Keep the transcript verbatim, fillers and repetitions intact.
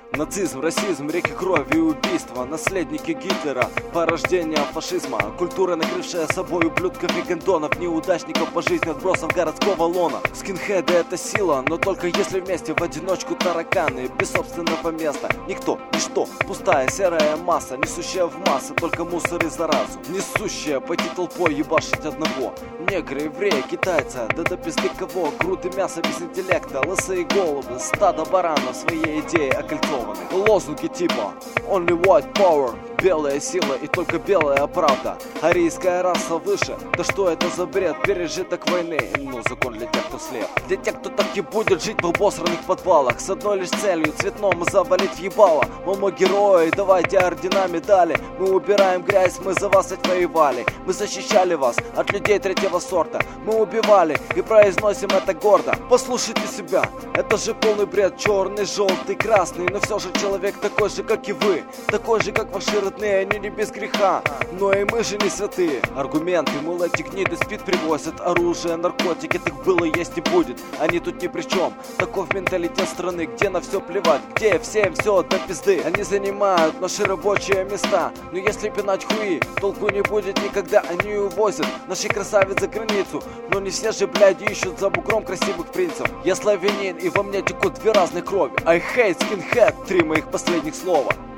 Нацизм, расизм, реки крови и убийства, наследники Гитлера, порождение фашизма, культура, накрывшая собой ублюдков и гондонов, неудачников по жизни, отбросов городского лона. Скинхеды — это сила, но только если вместе, в одиночку тараканы, без собственного места. Никто, ничто, пустая серая масса, несущая в массы только мусор и заразу, несущая пойти толпой ебашить одного. Негры, евреи, китайцы, да до пизды кого, груды мяса без интеллекта, лысые головы, стадо баранов, своей идеей окольцованы. Лозунги типа Only White Power, белая сила и только белая правда, арийская раса выше, да что это за бред, пережиток войны, ну закон для тех, кто слеп. Для тех, кто так и будет жить в обосранных подвалах, с одной лишь целью, цветном завалить в ебало. Мол, мы герои, давайте ордена, медали, мы убираем грязь, мы за вас отвоевали, мы защищали вас от людей третьего сорта, мы убивали и произносим это гордо. Послушайте себя, это же полный бред, черный, желтый, красный, но все же человек такой же, как и вы, такой же, как ваши родные, они не без греха, но и мы же не святые. Аргументы, мол, эти гниды спид привозят, оружие, наркотики, так было, есть и будет, они тут ни при чем. Таков менталитет страны, где на все плевать, где всем все до пизды. Они занимают наши рабочие места, но если пинать хуи, толку не будет никогда, они увозят наши красавиц за границу, но не все же, блядь, ищут за бугром красивых принцев. Я славянин, и во мне текут две разных крови. I hate skinhead, три моих последних слова.